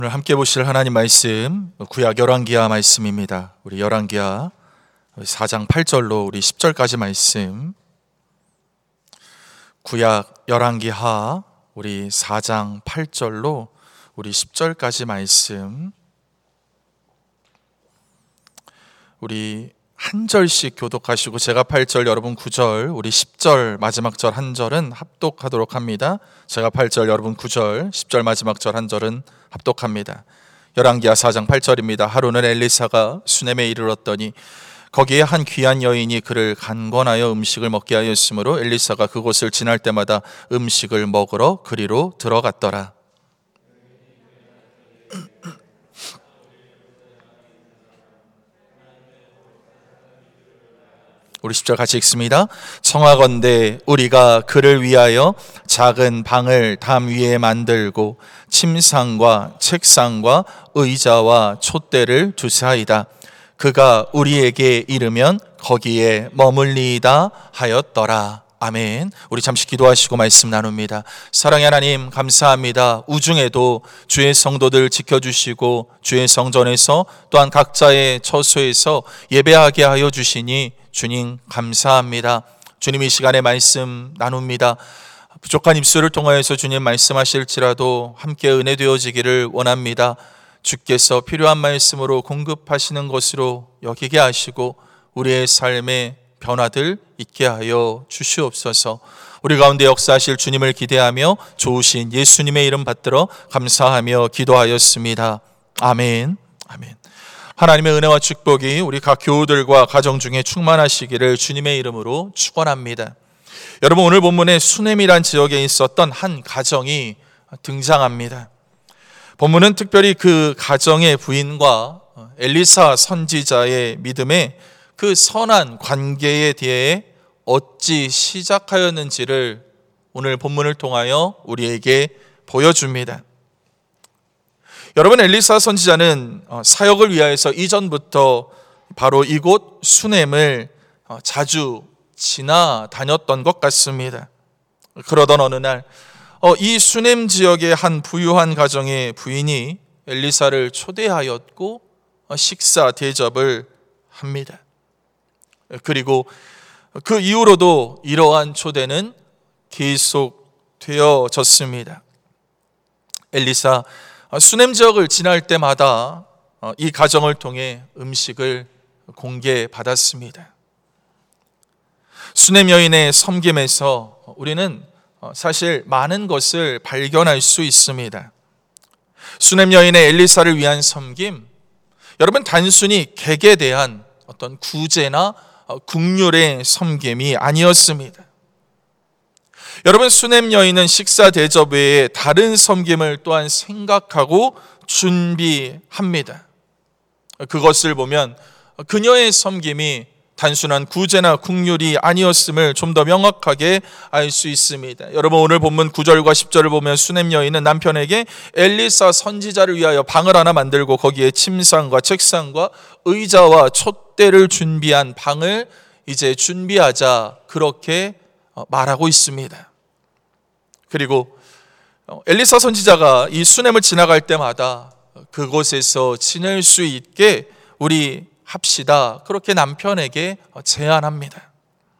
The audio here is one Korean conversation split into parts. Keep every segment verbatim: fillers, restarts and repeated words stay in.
오늘 함께 보실 하나님 말씀 구약 열왕기하 말씀입니다. 우리 열왕기하 사 장 팔 절로 우리 십 절까지 말씀. 구약 열왕기하 우리 사 장 팔 절로 우리 십 절까지 말씀. 우리 한 절씩 교독하시고 제가 팔 절, 여러분 구 절, 우리 십 절 마지막 절 한 절은 합독하도록 합니다. 제가 팔 절, 여러분 구 절, 십 절 마지막 절 한 절은 합독합니다. 열왕기하 사 장 팔 절입니다. 하루는 엘리사가 수넴에 이르렀더니 거기에 한 귀한 여인이 그를 간권하여 음식을 먹게 하였으므로 엘리사가 그곳을 지날 때마다 음식을 먹으러 그리로 들어갔더라. 우리 십 절 같이 읽습니다. 청하건대 우리가 그를 위하여 작은 방을 담 위에 만들고 침상과 책상과 의자와 촛대를 두사이다. 그가 우리에게 이르면 거기에 머물리이다 하였더라. 아멘. 우리 잠시 기도하시고 말씀 나눕니다. 사랑의 하나님 감사합니다. 우중에도 주의 성도들 지켜주시고 주의 성전에서 또한 각자의 처소에서 예배하게 하여 주시니 주님 감사합니다. 주님 이 시간에 말씀 나눕니다. 부족한 입술을 통하여서 주님 말씀하실지라도 함께 은혜 되어지기를 원합니다. 주께서 필요한 말씀으로 공급하시는 것으로 여기게 하시고 우리의 삶에 변화들 있게 하여 주시옵소서. 우리 가운데 역사하실 주님을 기대하며 좋으신 예수님의 이름 받들어 감사하며 기도하였습니다. 아멘. 아멘. 하나님의 은혜와 축복이 우리 각 교우들과 가정 중에 충만하시기를 주님의 이름으로 축원합니다. 여러분, 오늘 본문에 수넴이란 지역에 있었던 한 가정이 등장합니다. 본문은 특별히 그 가정의 부인과 엘리사 선지자의 믿음의 그 선한 관계에 대해 어찌 시작하였는지를 오늘 본문을 통하여 우리에게 보여줍니다. 여러분, 엘리사 선지자는 사역을 위하여서 이전부터 바로 이곳 수넴을 자주 지나다녔던 것 같습니다. 그러던 어느 날 이 수넴 지역의 한 부유한 가정의 부인이 엘리사를 초대하였고 식사 대접을 합니다. 그리고 그 이후로도 이러한 초대는 계속되어졌습니다. 엘리사 수넴 지역을 지날 때마다 이 가정을 통해 음식을 공개받았습니다. 수넴 여인의 섬김에서 우리는 사실 많은 것을 발견할 수 있습니다. 수넴 여인의 엘리사를 위한 섬김, 여러분 단순히 객에 대한 어떤 구제나 국률의 섬김이 아니었습니다. 여러분, 수넴 여인은 식사 대접 외에 다른 섬김을 또한 생각하고 준비합니다. 그것을 보면 그녀의 섬김이 단순한 구제나 국률이 아니었음을 좀 더 명확하게 알 수 있습니다. 여러분, 오늘 본문 구 절과 십 절을 보면 수넴 여인은 남편에게 엘리사 선지자를 위하여 방을 하나 만들고 거기에 침상과 책상과 의자와 촛대를 준비한 방을 이제 준비하자 그렇게 말하고 있습니다. 그리고 엘리사 선지자가 이 수넴을 지나갈 때마다 그곳에서 지낼 수 있게 우리 합시다. 그렇게 남편에게 제안합니다.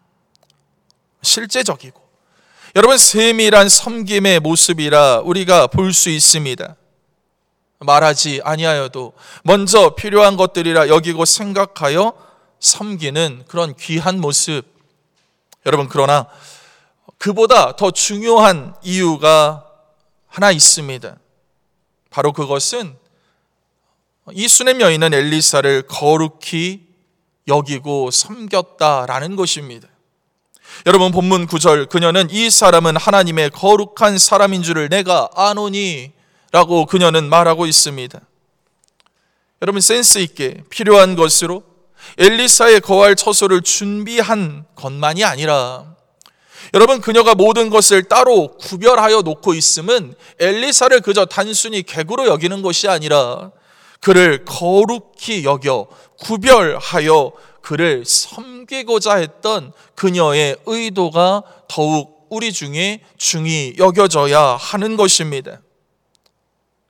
실제적이고 여러분 세밀한 섬김의 모습이라 우리가 볼 수 있습니다. 말하지 아니하여도 먼저 필요한 것들이라 여기고 생각하여 섬기는 그런 귀한 모습. 여러분, 그러나 그보다 더 중요한 이유가 하나 있습니다. 바로 그것은 이 수넴 여인은 엘리사를 거룩히 여기고 섬겼다라는 것입니다. 여러분, 본문 구 절, 그녀는 이 사람은 하나님의 거룩한 사람인 줄을 내가 아노니 라고 그녀는 말하고 있습니다. 여러분, 센스 있게 필요한 것으로 엘리사의 거할 처소를 준비한 것만이 아니라 여러분, 그녀가 모든 것을 따로 구별하여 놓고 있음은 엘리사를 그저 단순히 객으로 여기는 것이 아니라 그를 거룩히 여겨 구별하여 그를 섬기고자 했던 그녀의 의도가 더욱 우리 중에 중히 여겨져야 하는 것입니다.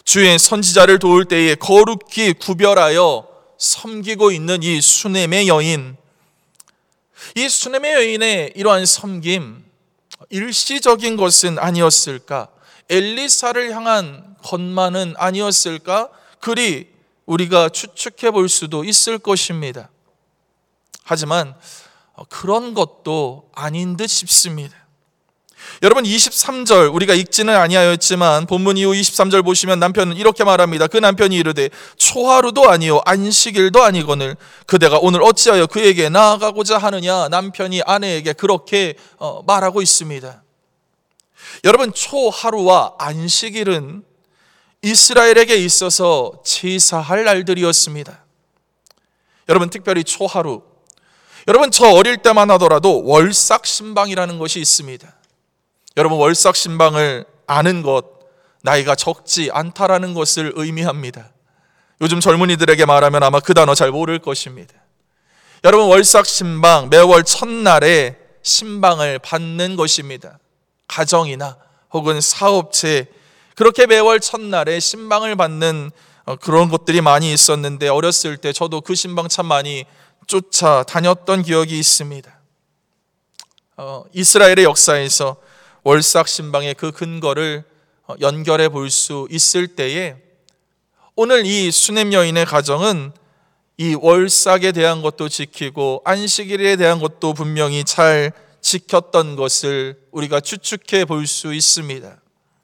주의 선지자를 도울 때에 거룩히 구별하여 섬기고 있는 이 수넴의 여인, 이 수넴의 여인의 이러한 섬김, 일시적인 것은 아니었을까? 엘리사를 향한 것만은 아니었을까? 그리 우리가 추측해 볼 수도 있을 것입니다. 하지만 그런 것도 아닌 듯 싶습니다. 여러분, 이십삼 절 우리가 읽지는 아니하였지만 본문 이후 이십삼 절 보시면 남편은 이렇게 말합니다. 그 남편이 이르되 초하루도 아니요 안식일도 아니거늘 그대가 오늘 어찌하여 그에게 나아가고자 하느냐. 남편이 아내에게 그렇게 말하고 있습니다. 여러분, 초하루와 안식일은 이스라엘에게 있어서 제사할 날들이었습니다. 여러분, 특별히 초하루, 여러분 저 어릴 때만 하더라도 월삭신방이라는 것이 있습니다. 여러분, 월삭신방을 아는 것, 나이가 적지 않다라는 것을 의미합니다. 요즘 젊은이들에게 말하면 아마 그 단어 잘 모를 것입니다. 여러분, 월삭신방, 매월 첫날에 신방을 받는 것입니다. 가정이나 혹은 사업체, 그렇게 매월 첫날에 신방을 받는 그런 것들이 많이 있었는데, 어렸을 때 저도 그 신방 참 많이 쫓아다녔던 기억이 있습니다. 어, 이스라엘의 역사에서 월삭 신방의 그 근거를 연결해 볼 수 있을 때에 오늘 이 수넴 여인의 가정은 이 월삭에 대한 것도 지키고 안식일에 대한 것도 분명히 잘 지켰던 것을 우리가 추측해 볼 수 있습니다.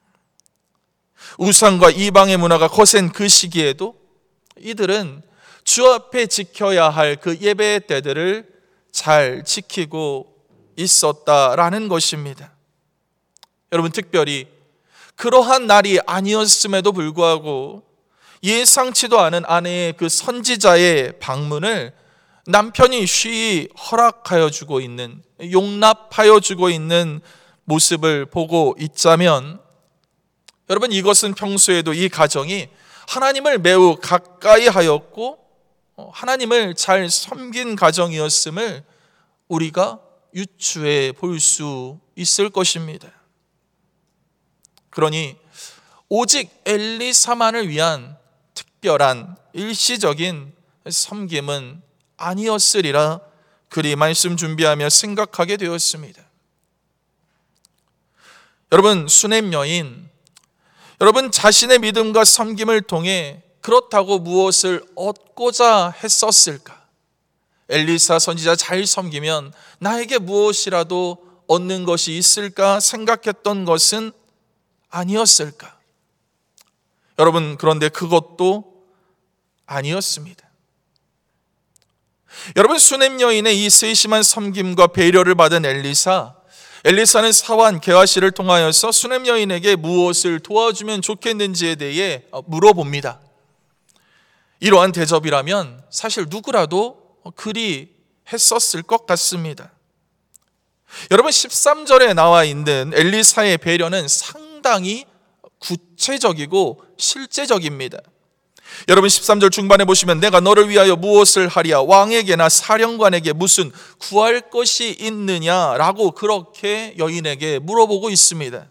우상과 이방의 문화가 거센 그 시기에도 이들은 주 앞에 지켜야 할 그 예배의 때들을 잘 지키고 있었다라는 것입니다. 여러분, 특별히 그러한 날이 아니었음에도 불구하고 예상치도 않은 아내의 그 선지자의 방문을 남편이 쉬이 허락하여 주고 있는, 용납하여 주고 있는 모습을 보고 있자면, 여러분, 이것은 평소에도 이 가정이 하나님을 매우 가까이 하였고 하나님을 잘 섬긴 가정이었음을 우리가 유추해 볼 수 있을 것입니다. 그러니 오직 엘리사만을 위한 특별한 일시적인 섬김은 아니었으리라 그리 말씀 준비하며 생각하게 되었습니다. 여러분, 수넴 여인, 여러분 자신의 믿음과 섬김을 통해 그렇다고 무엇을 얻고자 했었을까? 엘리사 선지자 잘 섬기면 나에게 무엇이라도 얻는 것이 있을까 생각했던 것은 아니었을까? 여러분, 그런데 그것도 아니었습니다. 여러분, 수넴 여인의 이 세심한 섬김과 배려를 받은 엘리사, 엘리사는 사환 게하시를 통하여서 수넴 여인에게 무엇을 도와주면 좋겠는지에 대해 물어봅니다. 이러한 대접이라면 사실 누구라도 그리 했었을 것 같습니다. 여러분, 십삼 절에 나와 있는 엘리사의 배려는 상당히 구체적이고 실제적입니다. 여러분, 십삼 절 중반에 보시면 내가 너를 위하여 무엇을 하랴, 왕에게나 사령관에게 무슨 구할 것이 있느냐라고 그렇게 여인에게 물어보고 있습니다.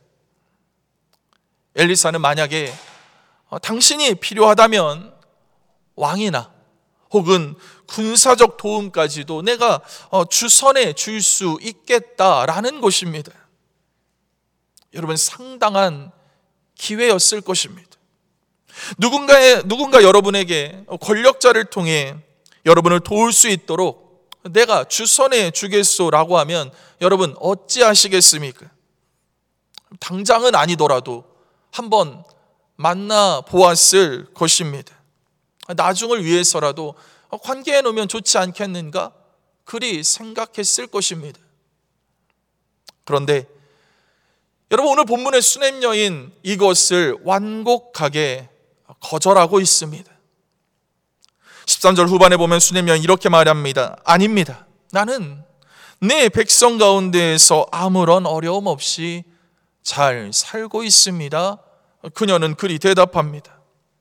엘리사는 만약에 당신이 필요하다면 왕이나 혹은 군사적 도움까지도 내가 주선해 줄 수 있겠다라는 것입니다. 여러분, 상당한 기회였을 것입니다. 누군가의, 누군가 여러분에게 권력자를 통해 여러분을 도울 수 있도록 내가 주선해 주겠소라고 하면 여러분 어찌하시겠습니까? 당장은 아니더라도 한번 만나 보았을 것입니다. 나중을 위해서라도 관계해 놓으면 좋지 않겠는가? 그리 생각했을 것입니다. 그런데 여러분, 오늘 본문의 수넴 여인 이것을 완곡하게 거절하고 있습니다. 십삼 절 후반에 보면 수넴 여인 이렇게 말합니다. 아닙니다. 나는 내 백성 가운데에서 아무런 어려움 없이 잘 살고 있습니다. 그녀는 그리 대답합니다.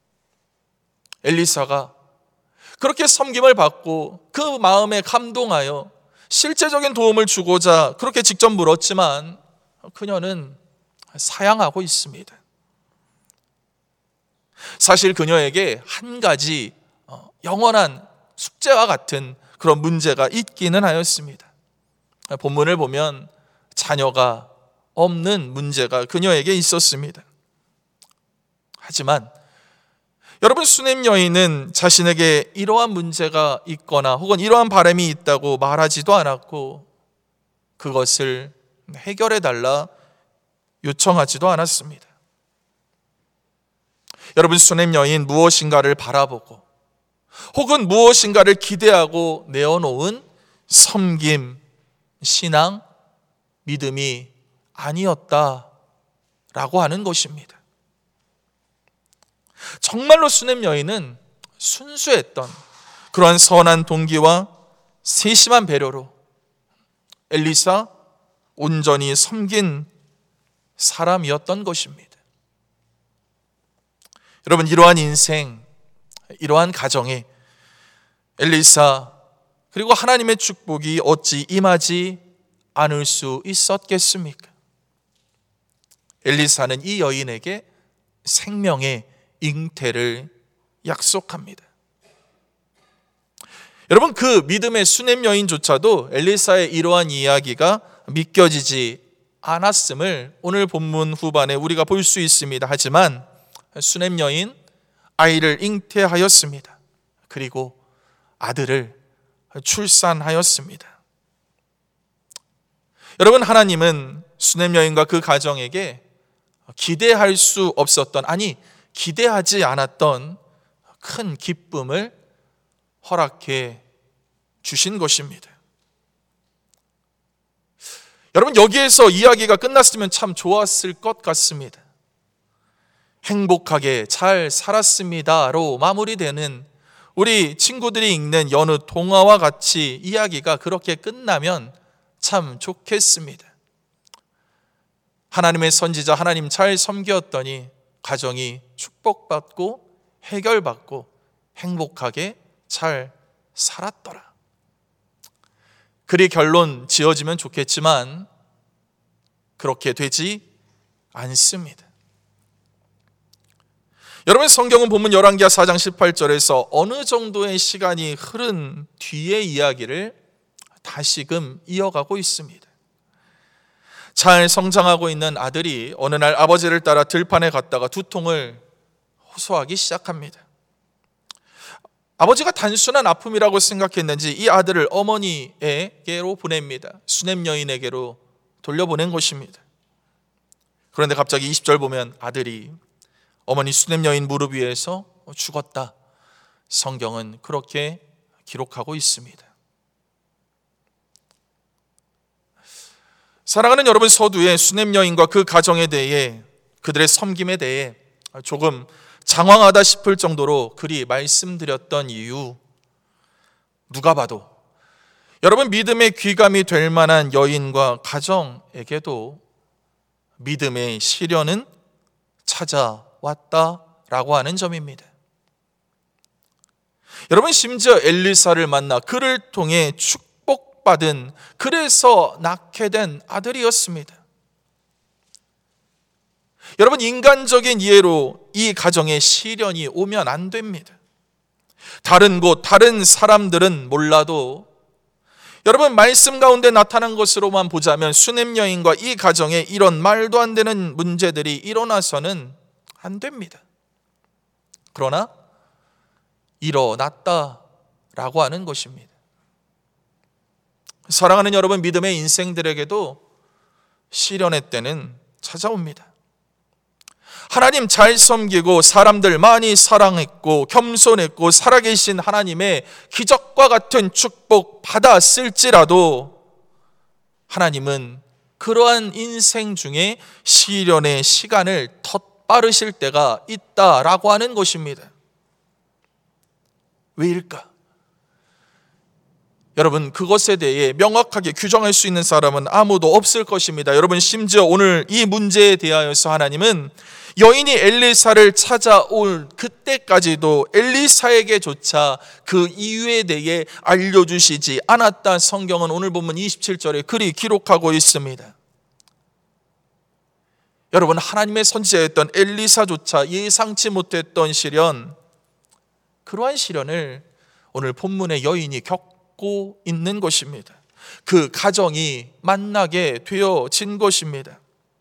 엘리사가 그렇게 섬김을 받고 그 마음에 감동하여 실제적인 도움을 주고자 그렇게 직접 물었지만 그녀는 사양하고 있습니다. 사실 그녀에게 한 가지 영원한 숙제와 같은 그런 문제가 있기는 하였습니다. 본문을 보면 자녀가 없는 문제가 그녀에게 있었습니다. 하지만 여러분, 수넴 여인은 자신에게 이러한 문제가 있거나 혹은 이러한 바람이 있다고 말하지도 않았고 그것을 해결해 달라 요청하지도 않았습니다. 여러분, 수넴 여인 무엇인가를 바라보고 혹은 무엇인가를 기대하고 내어놓은 섬김, 신앙, 믿음이 아니었다라고 하는 것입니다. 정말로 수넴 여인은 순수했던 그러한 선한 동기와 세심한 배려로 엘리사 온전히 섬긴 사람이었던 것입니다. 여러분, 이러한 인생, 이러한 가정에 엘리사 그리고 하나님의 축복이 어찌 임하지 않을 수 있었겠습니까? 엘리사는 이 여인에게 생명의 잉태를 약속합니다. 여러분, 그 믿음의 수넴 여인조차도 엘리사의 이러한 이야기가 믿겨지지 않았음을 오늘 본문 후반에 우리가 볼 수 있습니다. 하지만 수넴 여인 아이를 잉태하였습니다. 그리고 아들을 출산하였습니다. 여러분, 하나님은 수넴 여인과 그 가정에게 기대할 수 없었던, 아니 기대하지 않았던 큰 기쁨을 허락해 주신 것입니다. 여러분, 여기에서 이야기가 끝났으면 참 좋았을 것 같습니다. 행복하게 잘 살았습니다로 마무리되는 우리 친구들이 읽는 여느 동화와 같이 이야기가 그렇게 끝나면 참 좋겠습니다. 하나님의 선지자 하나님 잘 섬겼더니 가정이 축복받고 해결받고 행복하게 잘 살았더라. 그리 결론 지어지면 좋겠지만 그렇게 되지 않습니다. 여러분, 성경은 본문 열왕기하 사 장 십팔 절에서 어느 정도의 시간이 흐른 뒤의 이야기를 다시금 이어가고 있습니다. 잘 성장하고 있는 아들이 어느 날 아버지를 따라 들판에 갔다가 두통을 호소하기 시작합니다. 아버지가 단순한 아픔이라고 생각했는지 이 아들을 어머니에게로 보냅니다. 수넴 여인에게로 돌려보낸 것입니다. 그런데 갑자기 이십 절 보면 아들이 어머니 수넴 여인 무릎 위에서 죽었다. 성경은 그렇게 기록하고 있습니다. 사랑하는 여러분, 서두에 수넴 여인과 그 가정에 대해, 그들의 섬김에 대해 조금 장황하다 싶을 정도로 그리 말씀드렸던 이유, 누가 봐도 여러분, 믿음의 귀감이 될 만한 여인과 가정에게도 믿음의 시련은 찾아왔다라고 하는 점입니다. 여러분, 심지어 엘리사를 만나 그를 통해 축복받은, 그래서 낳게 된 아들이었습니다. 여러분, 인간적인 이해로 이 가정에 시련이 오면 안 됩니다. 다른 곳, 다른 사람들은 몰라도 여러분, 말씀 가운데 나타난 것으로만 보자면 수넴 여인과 이 가정에 이런 말도 안 되는 문제들이 일어나서는 안 됩니다. 그러나 일어났다라고 하는 것입니다. 사랑하는 여러분, 믿음의 인생들에게도 시련의 때는 찾아옵니다. 하나님 잘 섬기고 사람들 많이 사랑했고 겸손했고 살아계신 하나님의 기적과 같은 축복 받았을지라도 하나님은 그러한 인생 중에 시련의 시간을 덧바르실 때가 있다라고 하는 것입니다. 왜일까? 여러분, 그것에 대해 명확하게 규정할 수 있는 사람은 아무도 없을 것입니다. 여러분, 심지어 오늘 이 문제에 대하여서 하나님은 여인이 엘리사를 찾아올 그때까지도 엘리사에게조차 그 이유에 대해 알려주시지 않았다. 성경은 오늘 본문 이십칠 절에 그리 기록하고 있습니다. 여러분, 하나님의 선지자였던 엘리사조차 예상치 못했던 시련, 그러한 시련을 오늘 본문의 여인이 겪고 있는 것입니다. 그 가정이 만나게 되어진 것입니다.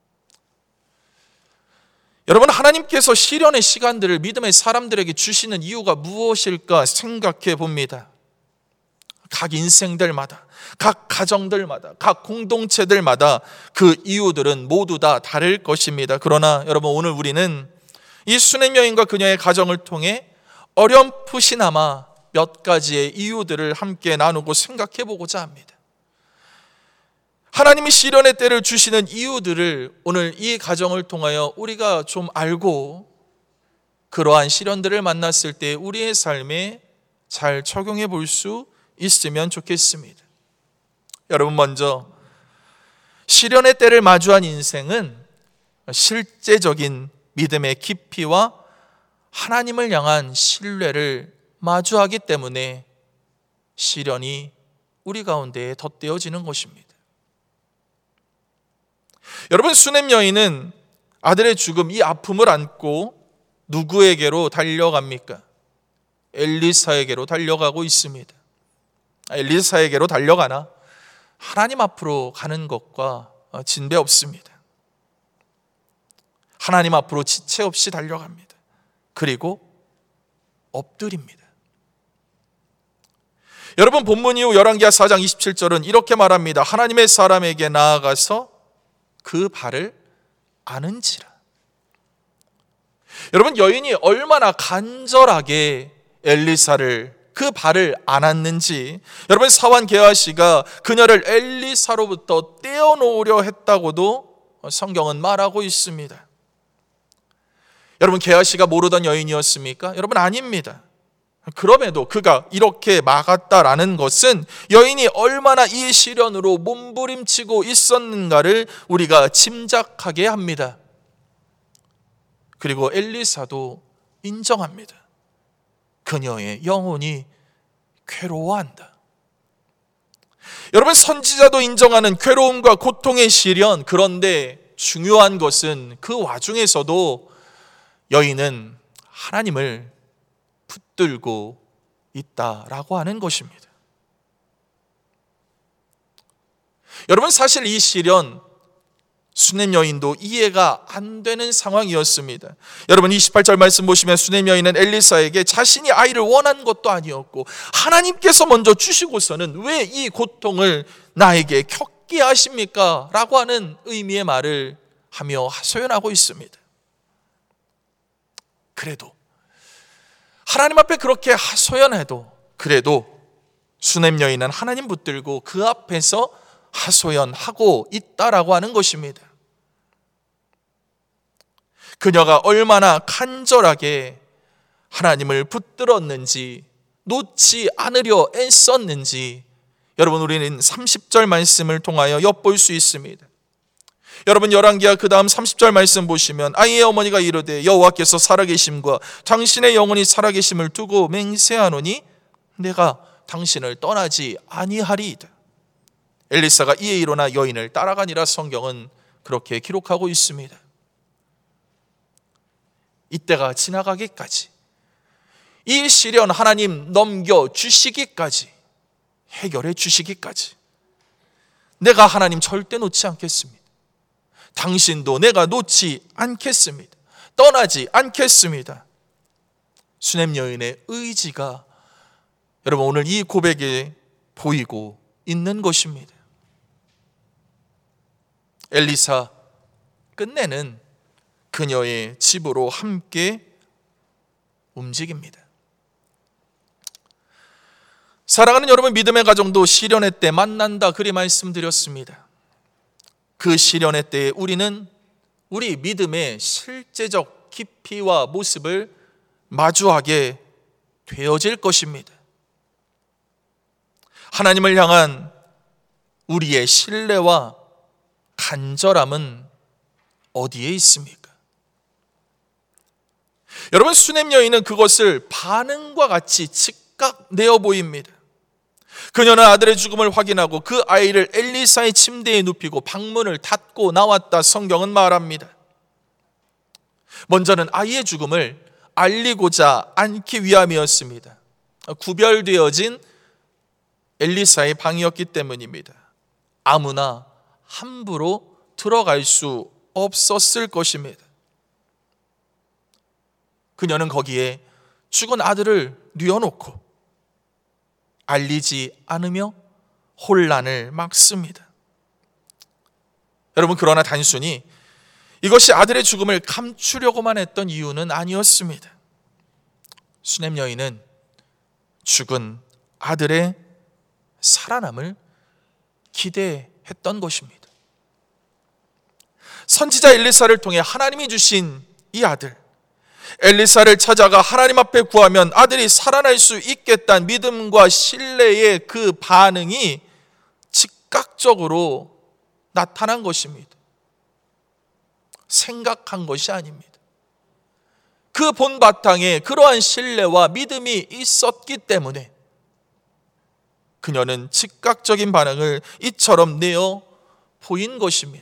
여러분, 하나님께서 시련의 시간들을 믿음의 사람들에게 주시는 이유가 무엇일까 생각해 봅니다. 각 인생들마다, 각 가정들마다, 각 공동체들마다 그 이유들은 모두 다 다를 것입니다. 그러나 여러분, 오늘 우리는 이 수넴 여인과 그녀의 가정을 통해 어렴풋이나마 몇 가지의 이유들을 함께 나누고 생각해 보고자 합니다. 하나님이 시련의 때를 주시는 이유들을 오늘 이 가정을 통하여 우리가 좀 알고 그러한 시련들을 만났을 때 우리의 삶에 잘 적용해 볼 수 있으면 좋겠습니다. 여러분, 먼저 시련의 때를 마주한 인생은 실제적인 믿음의 깊이와 하나님을 향한 신뢰를 마주하기 때문에 시련이 우리 가운데에 덧대어지는 것입니다. 여러분, 수넴 여인은 아들의 죽음, 이 아픔을 안고 누구에게로 달려갑니까? 엘리사에게로 달려가고 있습니다. 엘리사에게로 달려가나 하나님 앞으로 가는 것과 진배 없습니다. 하나님 앞으로 지체 없이 달려갑니다. 그리고 엎드립니다. 여러분, 본문 이후 열왕기하 사 장 이십칠 절은 이렇게 말합니다. 하나님의 사람에게 나아가서 그 발을 아는지라. 여러분, 여인이 얼마나 간절하게 엘리사를 그 발을 안았는지, 여러분, 사환 게하시가 그녀를 엘리사로부터 떼어놓으려 했다고도 성경은 말하고 있습니다. 여러분, 게하시가 모르던 여인이었습니까? 여러분, 아닙니다. 그럼에도 그가 이렇게 막았다라는 것은 여인이 얼마나 이 시련으로 몸부림치고 있었는가를 우리가 짐작하게 합니다. 그리고 엘리사도 인정합니다. 그녀의 영혼이 괴로워한다. 여러분, 선지자도 인정하는 괴로움과 고통의 시련, 그런데 중요한 것은 그 와중에서도 여인은 하나님을 붙들고 있다라고 하는 것입니다. 여러분, 사실 이 시련, 수넴 여인도 이해가 안 되는 상황이었습니다. 여러분, 이십팔 절 말씀 보시면 수넴 여인은 엘리사에게 자신이 아이를 원한 것도 아니었고 하나님께서 먼저 주시고서는 왜 이 고통을 나에게 겪게 하십니까? 라고 하는 의미의 말을 하며 하소연하고 있습니다. 그래도 하나님 앞에 그렇게 하소연해도 그래도 수넴 여인은 하나님 붙들고 그 앞에서 하소연하고 있다라고 하는 것입니다. 그녀가 얼마나 간절하게 하나님을 붙들었는지, 놓지 않으려 애썼는지 여러분, 우리는 삼십 절 말씀을 통하여 엿볼 수 있습니다. 여러분, 열왕기하 그 다음 삼십 절 말씀 보시면 아이의 어머니가 이르되 여호와께서 살아계심과 당신의 영혼이 살아계심을 두고 맹세하노니 내가 당신을 떠나지 아니하리이다. 엘리사가 이에 일어나 여인을 따라가니라 성경은 그렇게 기록하고 있습니다. 이때가 지나가기까지, 이 시련 하나님 넘겨주시기까지, 해결해 주시기까지 내가 하나님 절대 놓지 않겠습니다. 당신도 내가 놓지 않겠습니다. 떠나지 않겠습니다. 수넴 여인의 의지가 여러분 오늘 이 고백에 보이고 있는 것입니다. 엘리사 끝내는 그녀의 집으로 함께 움직입니다. 사랑하는 여러분, 믿음의 가정도 시련의 때 만난다 그리 말씀드렸습니다. 그 시련의 때에 우리는 우리 믿음의 실제적 깊이와 모습을 마주하게 되어질 것입니다. 하나님을 향한 우리의 신뢰와 간절함은 어디에 있습니까? 여러분, 수넴 여인은 그것을 반응과 같이 즉각 내어 보입니다. 그녀는 아들의 죽음을 확인하고 그 아이를 엘리사의 침대에 눕히고 방문을 닫고 나왔다 성경은 말합니다. 먼저는 아이의 죽음을 알리고자 않기 위함이었습니다. 구별되어진 엘리사의 방이었기 때문입니다. 아무나 함부로 들어갈 수 없었을 것입니다. 그녀는 거기에 죽은 아들을 뉘어놓고 알리지 않으며 혼란을 막습니다. 여러분, 그러나 단순히 이것이 아들의 죽음을 감추려고만 했던 이유는 아니었습니다. 수넴 여인은 죽은 아들의 살아남을 기대했던 것입니다. 선지자 엘리사를 통해 하나님이 주신 이 아들, 엘리사를 찾아가 하나님 앞에 구하면 아들이 살아날 수 있겠다는 믿음과 신뢰의 그 반응이 즉각적으로 나타난 것입니다. 생각한 것이 아닙니다. 그 본바탕에 그러한 신뢰와 믿음이 있었기 때문에 그녀는 즉각적인 반응을 이처럼 내어 보인 것입니다.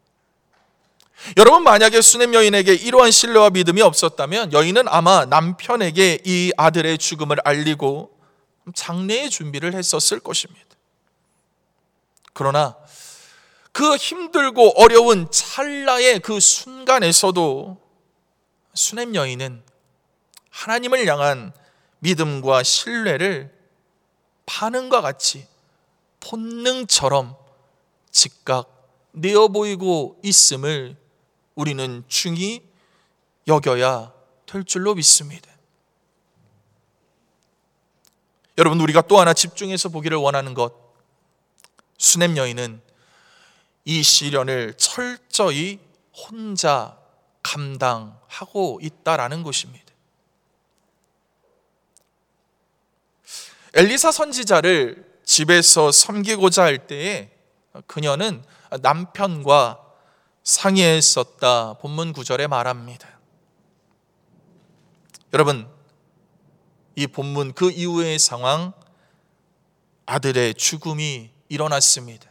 여러분, 만약에 수넴 여인에게 이러한 신뢰와 믿음이 없었다면 여인은 아마 남편에게 이 아들의 죽음을 알리고 장례의 준비를 했었을 것입니다. 그러나 그 힘들고 어려운 찰나의 그 순간에서도 수넴 여인은 하나님을 향한 믿음과 신뢰를 반응과 같이 본능처럼 즉각 내어 보이고 있음을 우리는 중히 여겨야 될 줄로 믿습니다. 여러분, 우리가 또 하나 집중해서 보기를 원하는 것, 수넴 여인은 이 시련을 철저히 혼자 감당하고 있다라는 것입니다. 엘리사 선지자를 집에서 섬기고자 할 때에 그녀는 남편과 상의했었다, 본문 구절에 말합니다. 여러분, 이 본문 그 이후의 상황, 아들의 죽음이 일어났습니다.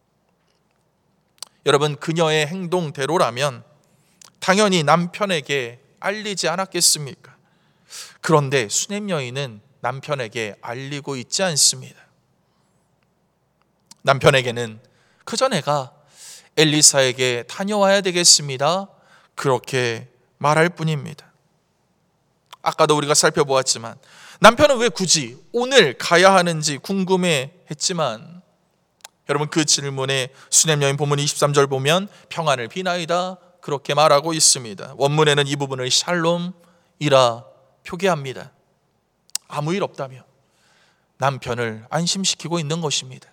여러분, 그녀의 행동대로라면 당연히 남편에게 알리지 않았겠습니까? 그런데 수넴 여인은 남편에게 알리고 있지 않습니다. 남편에게는 그저 내가 엘리사에게 다녀와야 되겠습니다, 그렇게 말할 뿐입니다. 아까도 우리가 살펴보았지만 남편은 왜 굳이 오늘 가야 하는지 궁금해했지만, 여러분, 그 질문에 수넴 여인 본문 이십삼 절 보면 평안을 비나이다 그렇게 말하고 있습니다. 원문에는 이 부분을 샬롬이라 표기합니다. 아무 일 없다며 남편을 안심시키고 있는 것입니다.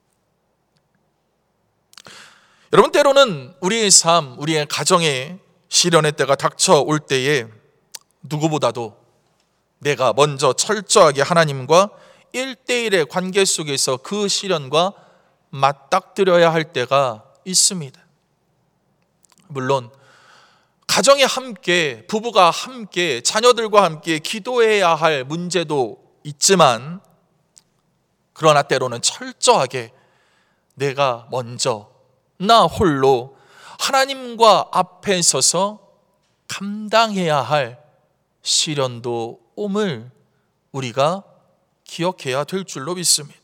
여러분, 때로는 우리의 삶, 우리의 가정에 시련의 때가 닥쳐올 때에 누구보다도 내가 먼저 철저하게 하나님과 일대일의 관계 속에서 그 시련과 맞닥뜨려야 할 때가 있습니다. 물론 가정에 함께, 부부가 함께, 자녀들과 함께 기도해야 할 문제도 있지만, 그러나 때로는 철저하게 내가 먼저 나 홀로 하나님과 앞에 서서 감당해야 할 시련도 옴을 우리가 기억해야 될 줄로 믿습니다.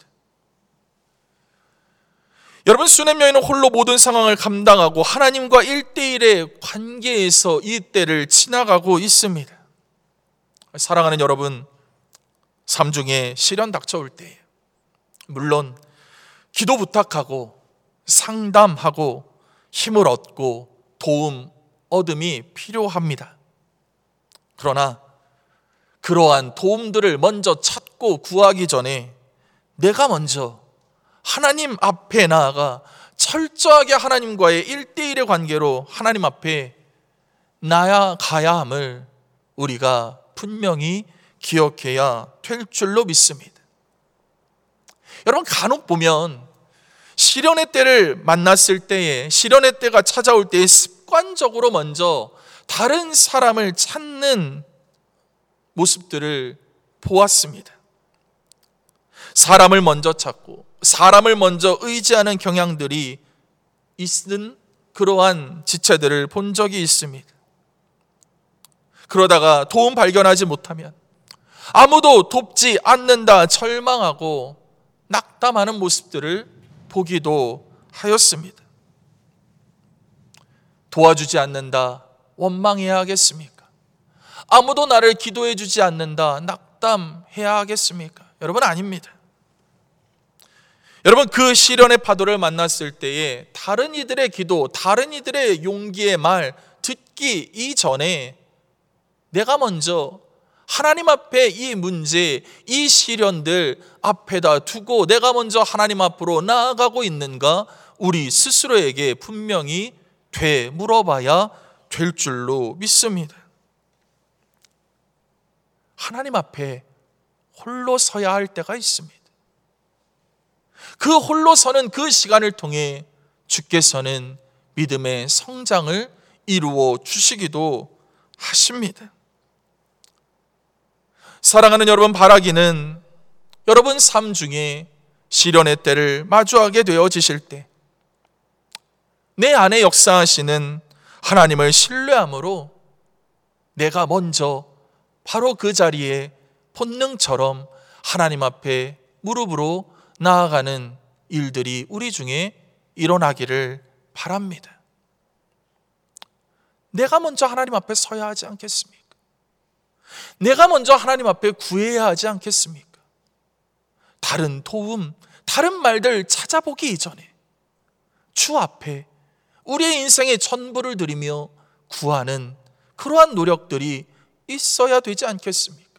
여러분, 수넴 여인은 홀로 모든 상황을 감당하고 하나님과 일대일의 관계에서 이 때를 지나가고 있습니다. 사랑하는 여러분, 삶 중에 시련 닥쳐올 때 물론 기도 부탁하고 상담하고 힘을 얻고 도움 얻음이 필요합니다. 그러나 그러한 도움들을 먼저 찾고 구하기 전에 내가 먼저 하나님 앞에 나아가 철저하게 하나님과의 일대일의 관계로 하나님 앞에 나아가야 함을 우리가 분명히 기억해야 될 줄로 믿습니다. 여러분, 간혹 보면 시련의 때를 만났을 때에, 시련의 때가 찾아올 때에 습관적으로 먼저 다른 사람을 찾는 모습들을 보았습니다. 사람을 먼저 찾고 사람을 먼저 의지하는 경향들이 있는 그러한 지체들을 본 적이 있습니다. 그러다가 도움 발견하지 못하면 아무도 돕지 않는다 절망하고 낙담하는 모습들을 보기도 하였습니다. 도와주지 않는다 원망해야 하겠습니까? 아무도 나를 기도해 주지 않는다 낙담해야 하겠습니까? 여러분, 아닙니다. 여러분, 그 시련의 파도를 만났을 때에 다른 이들의 기도, 다른 이들의 용기의 말 듣기 이전에 내가 먼저 하나님 앞에 이 문제, 이 시련들 앞에다 두고 내가 먼저 하나님 앞으로 나아가고 있는가, 우리 스스로에게 분명히 되물어봐야 될 줄로 믿습니다. 하나님 앞에 홀로 서야 할 때가 있습니다. 그 홀로 서는 그 시간을 통해 주께서는 믿음의 성장을 이루어 주시기도 하십니다. 사랑하는 여러분, 바라기는 여러분 삶 중에 시련의 때를 마주하게 되어지실 때 내 안에 역사하시는 하나님을 신뢰함으로 내가 먼저 바로 그 자리에 본능처럼 하나님 앞에 무릎으로 나아가는 일들이 우리 중에 일어나기를 바랍니다. 내가 먼저 하나님 앞에 서야 하지 않겠습니까? 내가 먼저 하나님 앞에 구해야 하지 않겠습니까? 다른 도움, 다른 말들 찾아보기 이전에 주 앞에 우리의 인생의 전부를 드리며 구하는 그러한 노력들이 있어야 되지 않겠습니까?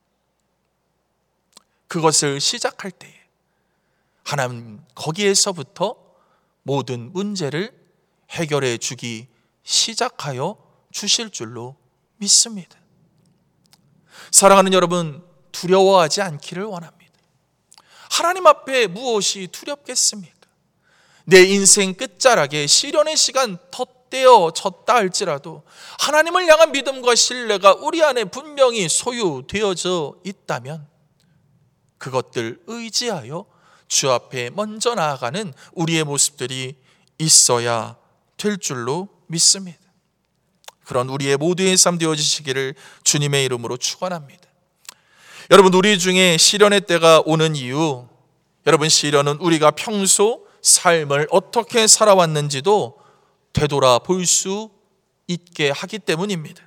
그것을 시작할 때에 하나님 거기에서부터 모든 문제를 해결해 주기 시작하여 주실 줄로 믿습니다. 사랑하는 여러분, 두려워하지 않기를 원합니다. 하나님 앞에 무엇이 두렵겠습니까? 내 인생 끝자락에 시련의 시간 덧대어졌다 할지라도 하나님을 향한 믿음과 신뢰가 우리 안에 분명히 소유되어져 있다면 그것들 의지하여 주 앞에 먼저 나아가는 우리의 모습들이 있어야 될 줄로 믿습니다. 그런 우리의 모두의 삶 되어지시기를 주님의 이름으로 축원합니다. 여러분, 우리 중에 시련의 때가 오는 이유, 여러분, 시련은 우리가 평소 삶을 어떻게 살아왔는지도 되돌아볼 수 있게 하기 때문입니다.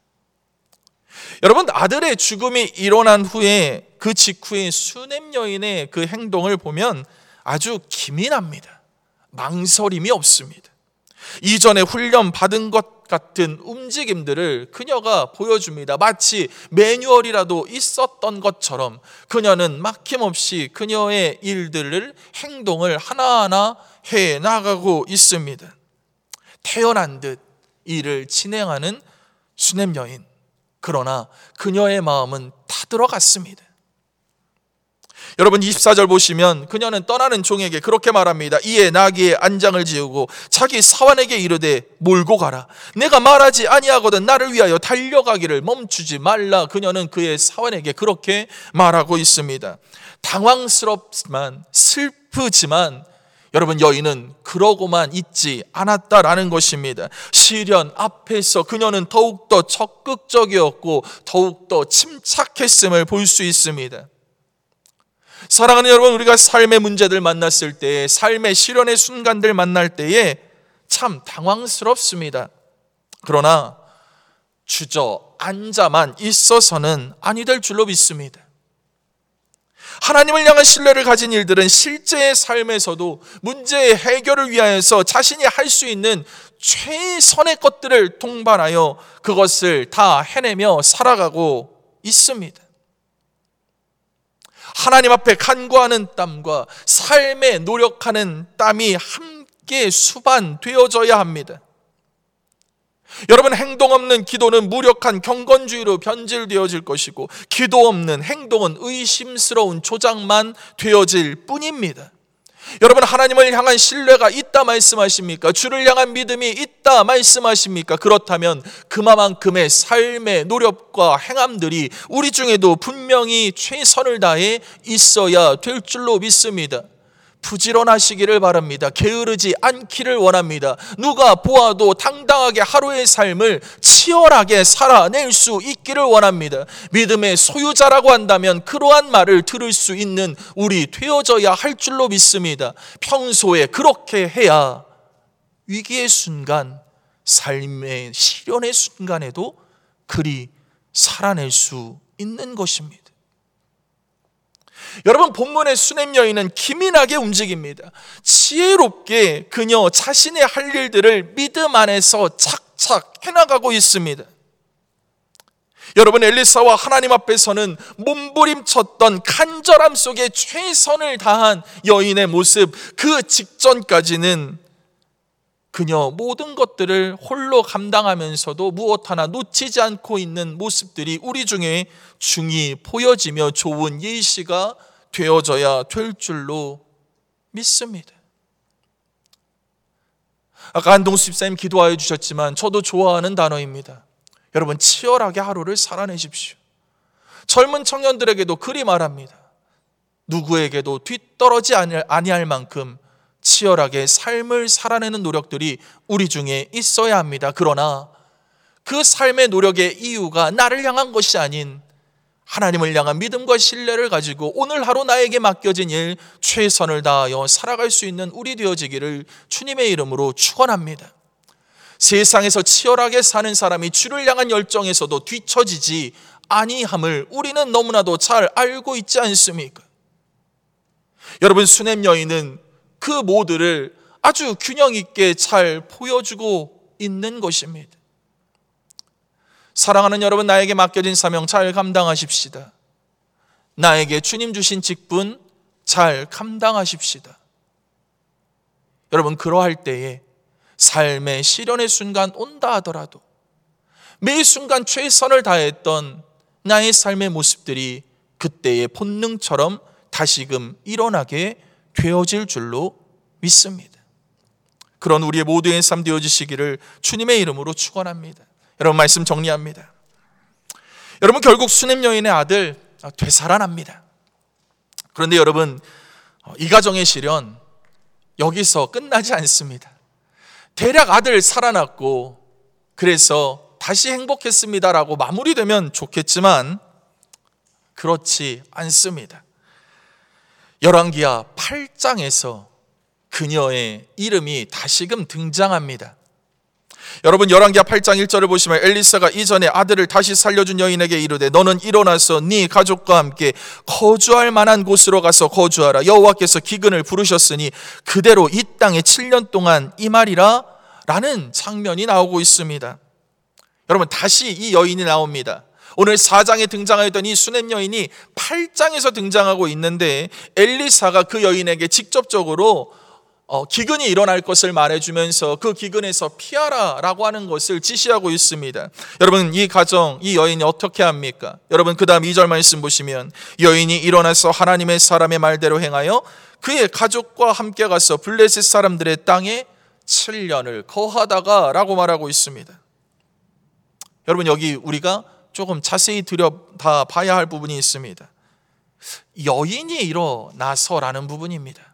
여러분, 아들의 죽음이 일어난 후에 그 직후에 수넴 여인의 그 행동을 보면 아주 기민합니다. 망설임이 없습니다. 이전에 훈련 받은 것 같은 움직임들을 그녀가 보여줍니다. 마치 매뉴얼이라도 있었던 것처럼 그녀는 막힘없이 그녀의 일들을, 행동을 하나하나 해 나가고 있습니다. 태어난 듯 일을 진행하는 수넴 여인. 그러나 그녀의 마음은 타들어갔습니다. 여러분, 이십사 절 보시면 그녀는 떠나는 종에게 그렇게 말합니다. 이에 나귀의 안장을 지우고 자기 사환에게 이르되 몰고 가라. 내가 말하지 아니하거든 나를 위하여 달려가기를 멈추지 말라. 그녀는 그의 사환에게 그렇게 말하고 있습니다. 당황스럽지만 슬프지만 여러분, 여인은 그러고만 있지 않았다라는 것입니다. 시련 앞에서 그녀는 더욱더 적극적이었고 더욱더 침착했음을 볼 수 있습니다. 사랑하는 여러분, 우리가 삶의 문제들 만났을 때, 삶의 시련의 순간들 만날 때에 참 당황스럽습니다. 그러나 주저앉아만 있어서는 아니 될 줄로 믿습니다. 하나님을 향한 신뢰를 가진 일들은 실제의 삶에서도 문제의 해결을 위하여서 자신이 할 수 있는 최선의 것들을 동반하여 그것을 다 해내며 살아가고 있습니다. 하나님 앞에 간구하는 땀과 삶에 노력하는 땀이 함께 수반되어져야 합니다. 여러분, 행동 없는 기도는 무력한 경건주의로 변질되어질 것이고 기도 없는 행동은 의심스러운 조작만 되어질 뿐입니다. 여러분, 하나님을 향한 신뢰가 있다 말씀하십니까? 주를 향한 믿음이 있다 말씀하십니까? 그렇다면 그만큼의 삶의 노력과 행함들이 우리 중에도 분명히 최선을 다해 있어야 될 줄로 믿습니다. 부지런하시기를 바랍니다. 게으르지 않기를 원합니다. 누가 보아도 당당하게 하루의 삶을 치열하게 살아낼 수 있기를 원합니다. 믿음의 소유자라고 한다면 그러한 말을 들을 수 있는 우리 되어져야 할 줄로 믿습니다. 평소에 그렇게 해야 위기의 순간, 삶의 시련의 순간에도 그리 살아낼 수 있는 것입니다. 여러분, 본문의 수냄 여인은 기민하게 움직입니다. 지혜롭게 그녀 자신의 할 일들을 믿음 안에서 착착 해나가고 있습니다. 여러분, 엘리사와 하나님 앞에서는 몸부림쳤던 간절함 속에 최선을 다한 여인의 모습, 그 직전까지는 그녀 모든 것들을 홀로 감당하면서도 무엇 하나 놓치지 않고 있는 모습들이 우리 중에 중히 보여지며 좋은 예시가 되어져야 될 줄로 믿습니다. 아까 한동수 집사님 기도하여 주셨지만 저도 좋아하는 단어입니다. 여러분, 치열하게 하루를 살아내십시오. 젊은 청년들에게도 그리 말합니다. 누구에게도 뒤떨어지 아니할 만큼 치열하게 삶을 살아내는 노력들이 우리 중에 있어야 합니다. 그러나 그 삶의 노력의 이유가 나를 향한 것이 아닌 하나님을 향한 믿음과 신뢰를 가지고 오늘 하루 나에게 맡겨진 일 최선을 다하여 살아갈 수 있는 우리 되어지기를 주님의 이름으로 축원합니다. 세상에서 치열하게 사는 사람이 주를 향한 열정에서도 뒤처지지 아니함을 우리는 너무나도 잘 알고 있지 않습니까? 여러분, 수냄 여인은 그 모두를 아주 균형 있게 잘 보여주고 있는 것입니다. 사랑하는 여러분, 나에게 맡겨진 사명 잘 감당하십시다. 나에게 주님 주신 직분 잘 감당하십시다. 여러분, 그러할 때에 삶의 시련의 순간 온다 하더라도 매 순간 최선을 다했던 나의 삶의 모습들이 그때의 본능처럼 다시금 일어나게 되어질 줄로 믿습니다. 그런 우리의 모두의 삶 되어지시기를 주님의 이름으로 축원합니다. 여러분, 말씀 정리합니다. 여러분, 결국 수냄 여인의 아들 되살아납니다. 그런데 여러분, 이 가정의 시련 여기서 끝나지 않습니다. 대략 아들 살아났고 그래서 다시 행복했습니다라고 마무리되면 좋겠지만 그렇지 않습니다. 열왕기하 팔 장에서 그녀의 이름이 다시금 등장합니다. 여러분, 열왕기하 팔 장 일 절을 보시면 엘리사가 이전에 아들을 다시 살려준 여인에게 이르되 너는 일어나서 네 가족과 함께 거주할 만한 곳으로 가서 거주하라. 여호와께서 기근을 부르셨으니 그대로 이 땅에 칠 년 동안 임하리라 라는 장면이 나오고 있습니다. 여러분, 다시 이 여인이 나옵니다. 오늘 사 장에 등장하였던 이 수냄 여인이 팔 장에서 등장하고 있는데 엘리사가 그 여인에게 직접적으로 어, 기근이 일어날 것을 말해주면서 그 기근에서 피하라라고 하는 것을 지시하고 있습니다. 여러분, 이 가정, 이 여인이 어떻게 합니까? 여러분, 그 다음 이 절 말씀 보시면 여인이 일어나서 하나님의 사람의 말대로 행하여 그의 가족과 함께 가서 블레셋 사람들의 땅에 칠 년을 거하다가 라고 말하고 있습니다. 여러분, 여기 우리가 조금 자세히 들여다 봐야 할 부분이 있습니다. 여인이 일어나서라는 부분입니다.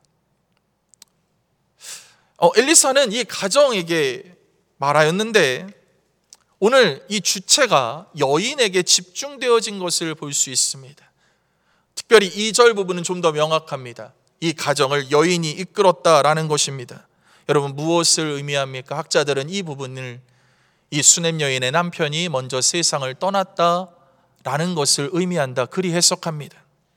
어, 엘리사는 이 가정에게 말하였는데 오늘 이 주체가 여인에게 집중되어진 것을 볼 수 있습니다. 특별히 이 절 부분은 좀 더 명확합니다. 이 가정을 여인이 이끌었다라는 것입니다. 여러분, 무엇을 의미합니까? 학자들은 이 부분을 이 수냄 여인의 남편이 먼저 세상을 떠났다라는 것을 의미한다 그리 해석합니다.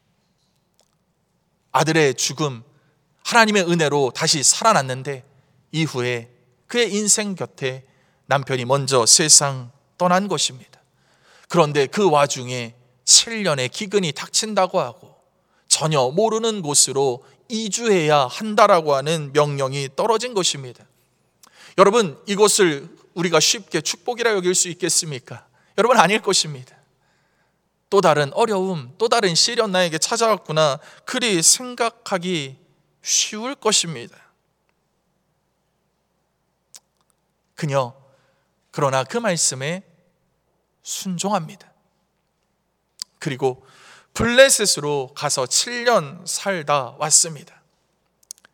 아들의 죽음, 하나님의 은혜로 다시 살아났는데 이후에 그의 인생 곁에 남편이 먼저 세상 떠난 것입니다. 그런데 그 와중에 칠 년의 기근이 닥친다고 하고 전혀 모르는 곳으로 이주해야 한다라고 하는 명령이 떨어진 것입니다. 여러분, 이것을 우리가 쉽게 축복이라 여길 수 있겠습니까? 여러분, 아닐 것입니다. 또 다른 어려움, 또 다른 시련 나에게 찾아왔구나 그리 생각하기 쉬울 것입니다. 그녀, 그러나 그 말씀에 순종합니다. 그리고 블레셋으로 가서 칠 년 살다 왔습니다.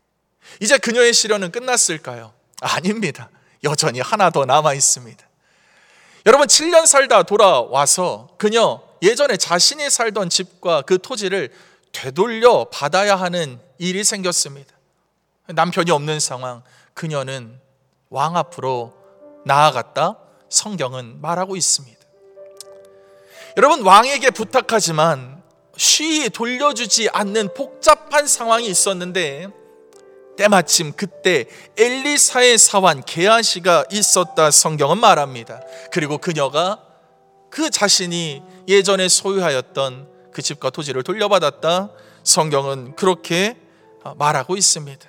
이제 그녀의 시련은 끝났을까요? 아닙니다. 여전히 하나 더 남아 있습니다. 여러분, 칠 년 살다 돌아와서 그녀 예전에 자신이 살던 집과 그 토지를 되돌려 받아야 하는 일이 생겼습니다. 남편이 없는 상황, 그녀는 왕 앞으로 나아갔다 성경은 말하고 있습니다. 여러분, 왕에게 부탁하지만 쉬이 돌려주지 않는 복잡한 상황이 있었는데 때마침 그때 엘리사의 사환 게하시가 있었다 성경은 말합니다. 그리고 그녀가 그 자신이 예전에 소유하였던 그 집과 토지를 돌려받았다 성경은 그렇게 말하고 있습니다.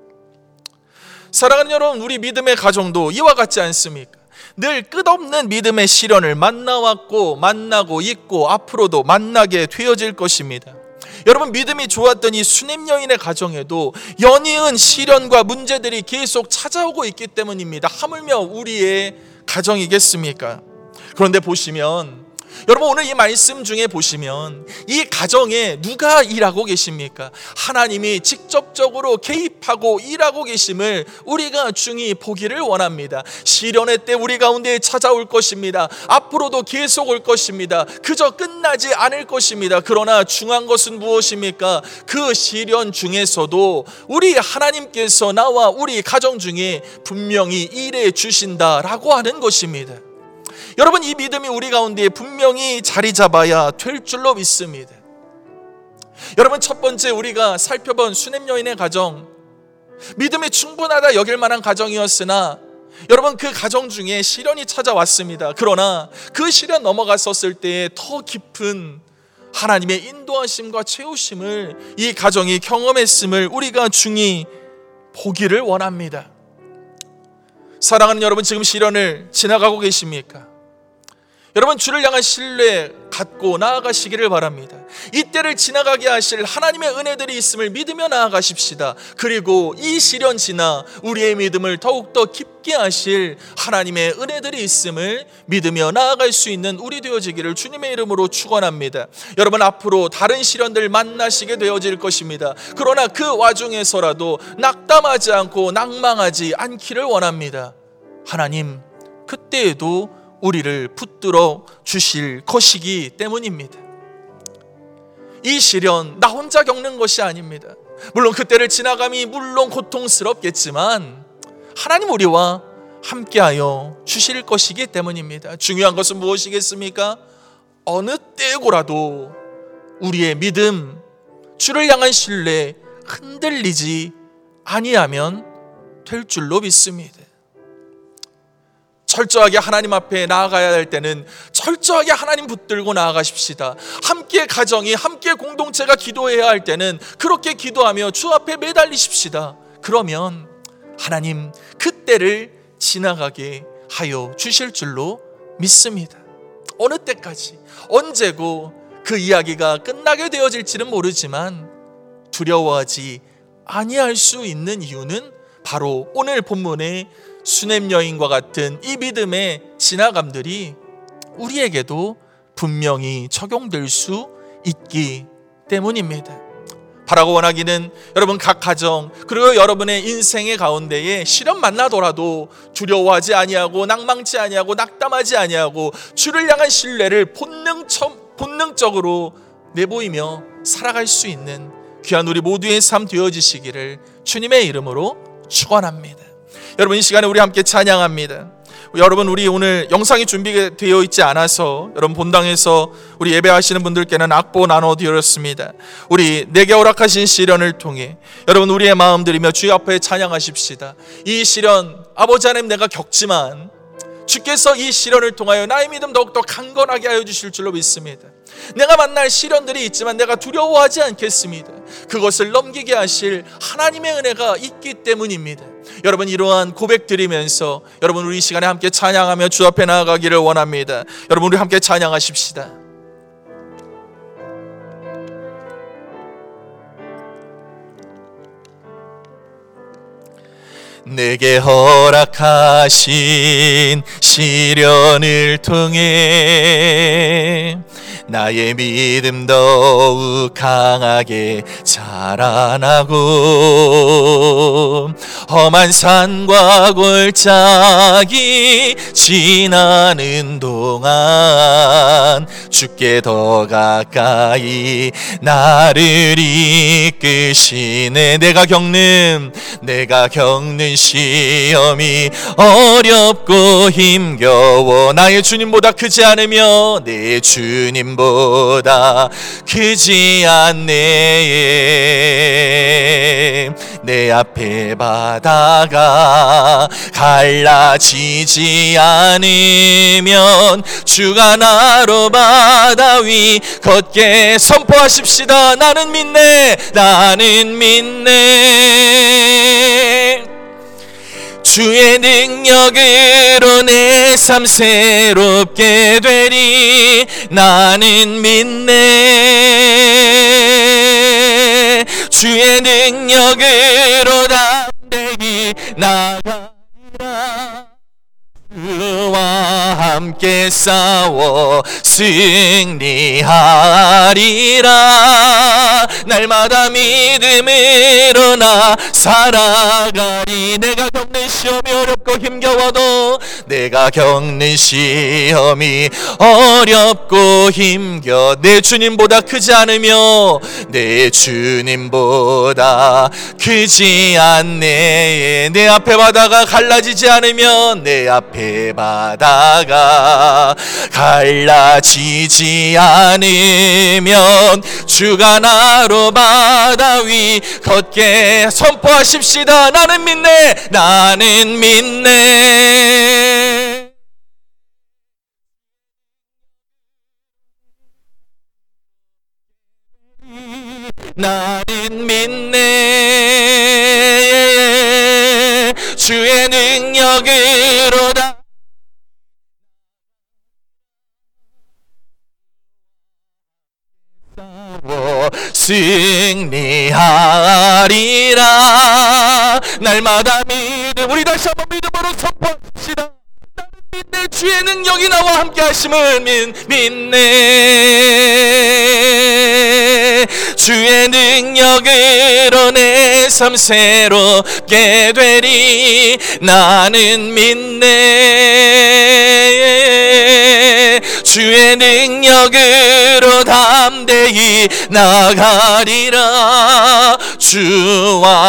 사랑하는 여러분, 우리 믿음의 가정도 이와 같지 않습니까? 늘 끝없는 믿음의 시련을 만나왔고 만나고 있고 앞으로도 만나게 되어질 것입니다. 여러분, 믿음이 좋았던 이 수냄 여인의 가정에도 연이은 시련과 문제들이 계속 찾아오고 있기 때문입니다. 하물며 우리의 가정이겠습니까? 그런데 보시면, 여러분, 오늘 이 말씀 중에 보시면 이 가정에 누가 일하고 계십니까? 하나님이 직접적으로 개입하고 일하고 계심을 우리가 중히 보기를 원합니다. 시련의 때 우리 가운데 찾아올 것입니다. 앞으로도 계속 올 것입니다. 그저 끝나지 않을 것입니다. 그러나 중요한 것은 무엇입니까? 그 시련 중에서도 우리 하나님께서 나와 우리 가정 중에 분명히 일해 주신다라고 하는 것입니다. 여러분, 이 믿음이 우리 가운데 분명히 자리 잡아야 될 줄로 믿습니다. 여러분, 첫 번째 우리가 살펴본 수냄 여인의 가정, 믿음이 충분하다 여길 만한 가정이었으나 여러분, 그 가정 중에 시련이 찾아왔습니다. 그러나 그 시련 넘어갔었을 때에 더 깊은 하나님의 인도하심과 채우심을 이 가정이 경험했음을 우리가 중히 보기를 원합니다. 사랑하는 여러분, 지금 시련을 지나가고 계십니까? 여러분, 주를 향한 신뢰 갖고 나아가시기를 바랍니다. 이때를 지나가게 하실 하나님의 은혜들이 있음을 믿으며 나아가십시다. 그리고 이 시련 지나 우리의 믿음을 더욱더 깊게 하실 하나님의 은혜들이 있음을 믿으며 나아갈 수 있는 우리 되어지기를 주님의 이름으로 축원합니다. 여러분, 앞으로 다른 시련들 만나시게 되어질 것입니다. 그러나 그 와중에서라도 낙담하지 않고 낭망하지 않기를 원합니다. 하나님 그때에도 우리를 붙들어 주실 것이기 때문입니다. 이 시련 나 혼자 겪는 것이 아닙니다. 물론 그때를 지나감이 물론 고통스럽겠지만 하나님 우리와 함께하여 주실 것이기 때문입니다. 중요한 것은 무엇이겠습니까? 어느 때고라도 우리의 믿음, 주를 향한 신뢰 흔들리지 아니하면 될 줄로 믿습니다. 철저하게 하나님 앞에 나아가야 할 때는 철저하게 하나님 붙들고 나아가십시다. 함께 가정이, 함께 공동체가 기도해야 할 때는 그렇게 기도하며 주 앞에 매달리십시다. 그러면 하나님 그때를 지나가게 하여 주실 줄로 믿습니다. 어느 때까지, 언제고 그 이야기가 끝나게 되어질지는 모르지만 두려워하지 아니할 수 있는 이유는 바로 오늘 본문의 수냄 여인과 같은 이 믿음의 지나감들이 우리에게도 분명히 적용될 수 있기 때문입니다. 바라고 원하기는 여러분 각 가정 그리고 여러분의 인생의 가운데에 시련 만나더라도 두려워하지 아니하고 낭망치 아니하고 낙담하지 아니하고 주를 향한 신뢰를 본능, 본능적으로 내보이며 살아갈 수 있는 귀한 우리 모두의 삶 되어지시기를 주님의 이름으로 축원합니다. 여러분, 이 시간에 우리 함께 찬양합니다. 여러분, 우리 오늘 영상이 준비되어 있지 않아서 여러분 본당에서 우리 예배하시는 분들께는 악보 나눠드렸습니다. 우리 내게 허락하신 시련을 통해 여러분 우리의 마음 들이며 주의 앞에 찬양하십시다. 이 시련 아버지 하나님 내가 겪지만 주께서 이 시련을 통하여 나의 믿음 더욱더 강건하게 하여 주실 줄로 믿습니다. 내가 만날 시련들이 있지만 내가 두려워하지 않겠습니다. 그것을 넘기게 하실 하나님의 은혜가 있기 때문입니다. 여러분, 이러한 고백 드리면서 여러분 우리 이 시간에 함께 찬양하며 주 앞에 나아가기를 원합니다. 여러분, 우리 함께 찬양하십시다. 내게 허락하신 시련을 통해 나의 믿음 더욱 강하게 자라나고 험한 산과 골짜기 지나는 동안 주께 더 가까이 나를 이끄시네. 내가 겪는 내가 겪는 시험이 어렵고 힘겨워 나의 주님보다 크지 않으며 내 주님보다 크지 않네. 내 앞에 바다가 갈라지지 않으면 주가 나로 바다 위 걷게 선포하십시다. 나는 믿네, 나는 믿네. 주의 능력으로 내 삶 새롭게 되리. 나는 믿네. 주의 능력으로 담대히 나가리라. 주와 함께 싸워 승리하리라. 날마다 믿음으로 나 살아가리. 내가 겪는 시험이 어렵고 힘겨워도 내가 겪는 시험이 어렵고 힘겨 내 주님보다 크지 않으며 내 주님보다 크지 않네. 내 앞에 바다가 갈라지지 않으면 내 앞에 바다가 갈라지지 않으면 주가 나로 바다 위 걷게 선포하십시다. 나는 믿네, 나는 믿네. 나는 믿네. 주의 능력으로 다 승리하리라. 날마다 믿음. 우리 다시 한번 믿음으로 선포합시다. 나는 믿네. 주의 능력이 나와 함께 하심을 믿, 믿네. 주의 능력으로 내 삶 새롭게 되리. 나는 믿네. 주의 능력으로 담대히 나가리라. 주와